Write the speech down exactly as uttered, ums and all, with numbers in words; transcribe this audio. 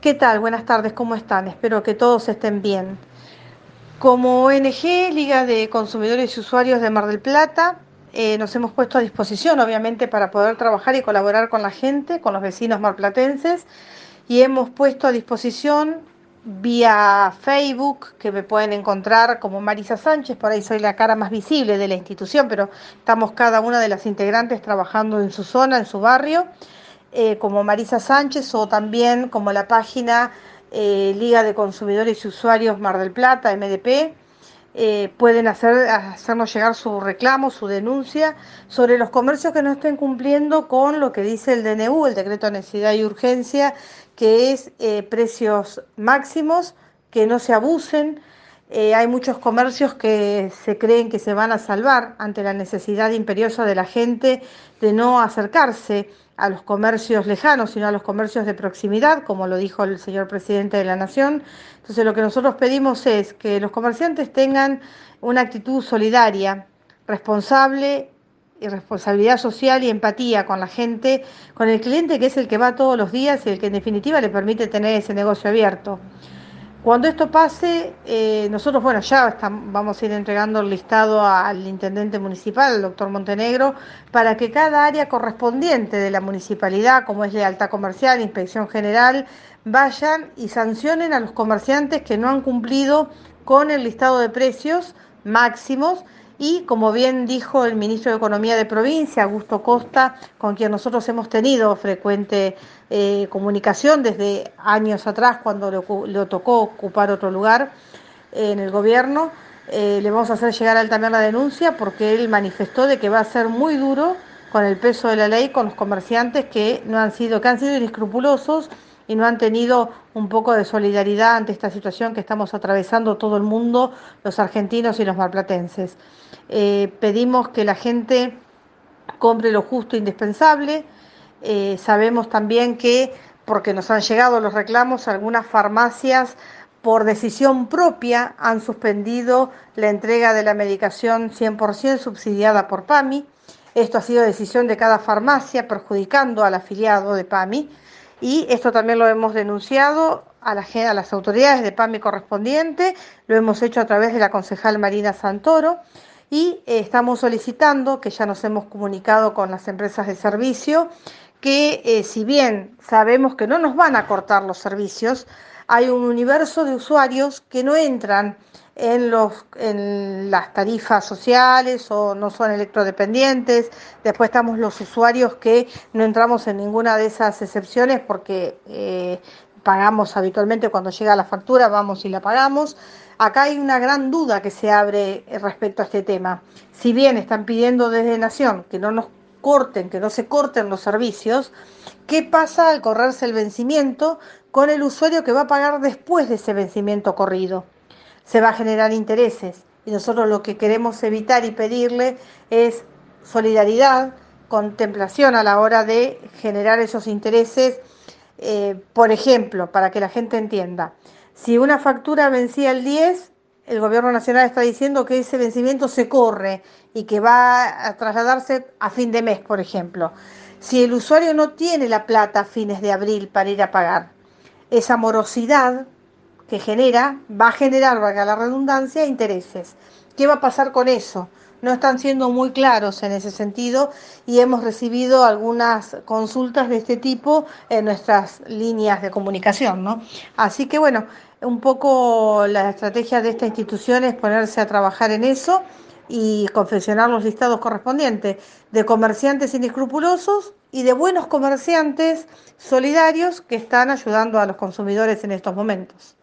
¿Qué tal? Buenas tardes, ¿cómo están? Espero que todos estén bien. Como O N G, Liga de Consumidores y Usuarios de Mar del Plata, eh, nos hemos puesto a disposición, obviamente, para poder trabajar y colaborar con la gente, con los vecinos marplatenses, y hemos puesto a disposición vía Facebook, que me pueden encontrar como Marisa Sánchez, por ahí soy la cara más visible de la institución, pero estamos cada una de las integrantes trabajando en su zona, en su barrio, eh, como Marisa Sánchez, o también como la página eh, Liga de Consumidores y Usuarios Mar del Plata, M D P. Eh, pueden hacer, hacernos llegar su reclamo, su denuncia sobre los comercios que no estén cumpliendo con lo que dice el D N U, el Decreto de Necesidad y Urgencia, que es eh, precios máximos, que no se abusen. Eh, hay muchos comercios que se creen que se van a salvar ante la necesidad imperiosa de la gente de no acercarse a los comercios lejanos, sino a los comercios de proximidad, como lo dijo el señor presidente de la Nación. Entonces, lo que nosotros pedimos es que los comerciantes tengan una actitud solidaria, responsable, y responsabilidad social y empatía con la gente, con el cliente, que es el que va todos los días y el que en definitiva le permite tener ese negocio abierto. Cuando esto pase, eh, nosotros, bueno, ya estamos, vamos a ir entregando el listado al intendente municipal, el doctor Montenegro, para que cada área correspondiente de la municipalidad, como es lealtad comercial, inspección general, vayan y sancionen a los comerciantes que no han cumplido con el listado de precios máximos. Y como bien dijo el ministro de Economía de provincia, Augusto Costa, con quien nosotros hemos tenido frecuente eh, comunicación desde años atrás, cuando le, le tocó ocupar otro lugar eh, en el gobierno, eh, le vamos a hacer llegar a él también la denuncia, porque él manifestó de que va a ser muy duro con el peso de la ley con los comerciantes que no han sido, que han sido inescrupulosos y no han tenido un poco de solidaridad ante esta situación que estamos atravesando todo el mundo, los argentinos y los marplatenses. Eh, pedimos que la gente compre lo justo e indispensable. Eh, sabemos también que, porque nos han llegado los reclamos, algunas farmacias por decisión propia han suspendido la entrega de la medicación cien por ciento subsidiada por PAMI. Esto ha sido decisión de cada farmacia, perjudicando al afiliado de PAMI, y esto también lo hemos denunciado a, la, a las autoridades de PAMI correspondiente, lo hemos hecho a través de la concejal Marina Santoro, y eh, estamos solicitando, que ya nos hemos comunicado con las empresas de servicio, que eh, si bien sabemos que no nos van a cortar los servicios, hay un universo de usuarios que no entran en, los, en las tarifas sociales o no son electrodependientes. Después estamos los usuarios que no entramos en ninguna de esas excepciones porque eh, pagamos habitualmente cuando llega la factura, vamos y la pagamos. Acá hay una gran duda que se abre respecto a este tema. Si bien están pidiendo desde Nación que no nos corten, que no se corten los servicios, ¿qué pasa al correrse el vencimiento con el usuario que va a pagar después de ese vencimiento corrido? Se va a generar intereses, y nosotros lo que queremos evitar y pedirle es solidaridad, contemplación a la hora de generar esos intereses. Eh, por ejemplo, para que la gente entienda, si una factura vencía el diez, el gobierno nacional está diciendo que ese vencimiento se corre y que va a trasladarse a fin de mes, por ejemplo. Si el usuario no tiene la plata a fines de abril para ir a pagar, esa morosidad que genera, va a generar, valga la redundancia, intereses. ¿Qué va a pasar con eso? No están siendo muy claros en ese sentido, y hemos recibido algunas consultas de este tipo en nuestras líneas de comunicación, ¿no? Así que bueno, un poco la estrategia de esta institución es ponerse a trabajar en eso y confeccionar los listados correspondientes de comerciantes inescrupulosos y de buenos comerciantes solidarios que están ayudando a los consumidores en estos momentos.